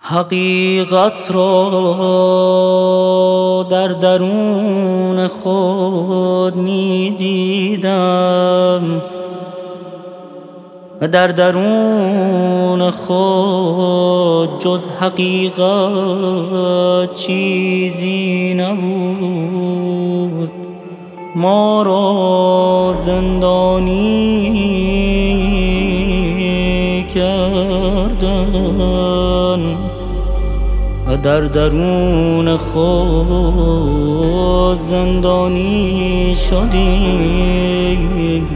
حقیقت را در درون خود می دیدم و در درون خود جز حقیقت چیزی نبود. ما را زندانی کردن و در درون خود زندانی شدیم،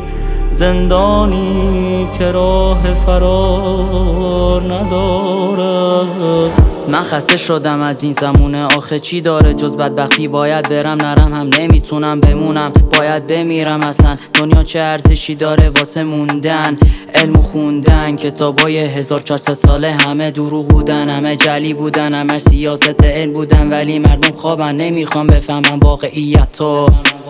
زندانی که راه فرار ندارد. من خسته شدم از این زمونه، آخه چی داره جز بدبختی؟ باید برم نرم هم نمیتونم بمونم، باید بمیرم اصلا. دنیا چه ارزشی داره واسه موندن؟ علم خوندن، کتابای 1400 ساله همه دروغ بودن، همه جعلی بودن، همه سیاست علم بودن، ولی مردم خوابن نمیخوام بفهمم واقعیتو.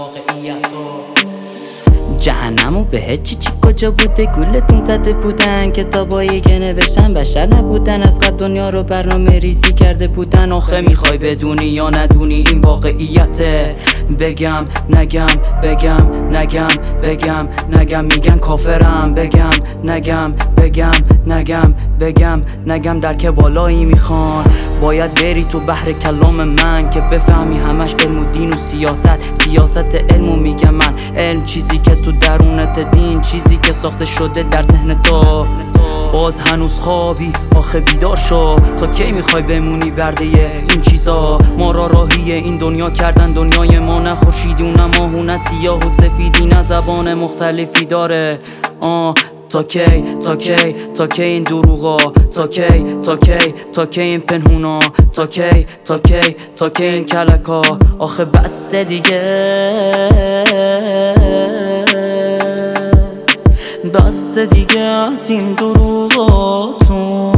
جهنم و بهت چی کجا بوده؟ گولتون زده بودن، کتابایی که نوشتن بشر نبودن، از قبل دنیا رو برنامه ریزی کرده بودن. آخه میخوای بدونی یا ندونی این واقعیته؟ بگم نگم، بگم نگم، بگم نگم، میگن کافرم، بگم نگم، بگم نگم، بگم نگم. درک بالایی میخوان، باید بری تو بحر کلام من که بفهمی همش علم و دین و سیاست. سیاست علمو میگم من، علم چیزی که تو درونت، دین چیزی که ساخته شده در ذهن تو. باز هنوز خوابی؟ آخه بیدار شو، تا کی میخوای بمونی برده این چیزا؟ ما را راهی این دنیا کردن، دنیای ما نه خورشیدی و نه ماه و نه سیاه و سفیدی، نه زبان مختلفی داره. تا کی تا کی تا کی این دروغا؟ تا کی تا کی تا کی این پنهونا؟ تا کی تا کی تا کی این کلکا؟ آخه بس دیگه، بس دیگه از این دروغاتون.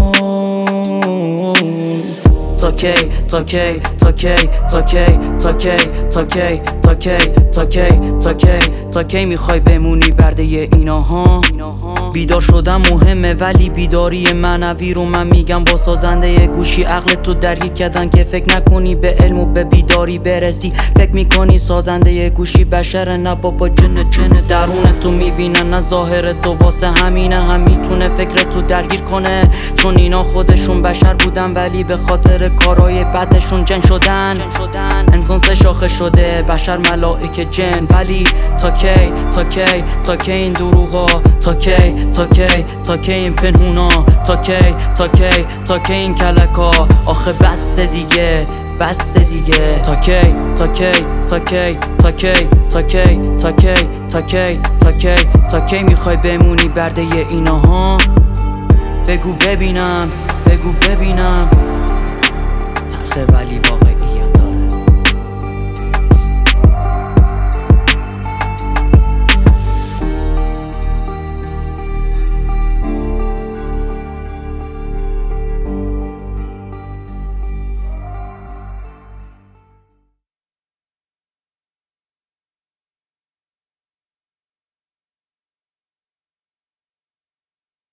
تا کی تا کی تا کی تا کی تا کی تا کی تا کی تا کی تا کی تا کی میخوای بمونی برده ایناها؟ بیدار شدن مهمه، ولی بیداری معنوی رو من میگم با سازنده گوشی. عقل تو درگیر کردن که فکر نکنی به علم و به بیداری برسی. فکر میکنی سازنده گوشی بشره، نه بابا جن درون تو میبینن، نه ظاهر تو. واسه همینه هم میتونه فکر تو درگیر کنه، چون اینا خودشون بشر بودن ولی به خاطر کارهای بدشون جن شدن. انسان سه شاخه شده، بشر، ملائکه، جن. ولی تا کی تا کی تا کی این دروغا؟ تا کی تا کی تا کی این پنهونا؟ تا کی تا کی تا کی این کلکا؟ آخه بس دیگه، بس دیگه. تا کی تا کی تا کی تا کی تا کی تا کی تا کی تا کی تا کی میخوای بمونی برده ایناها؟ بگو ببینم، بگو ببینم. تلخه ولی واقعی.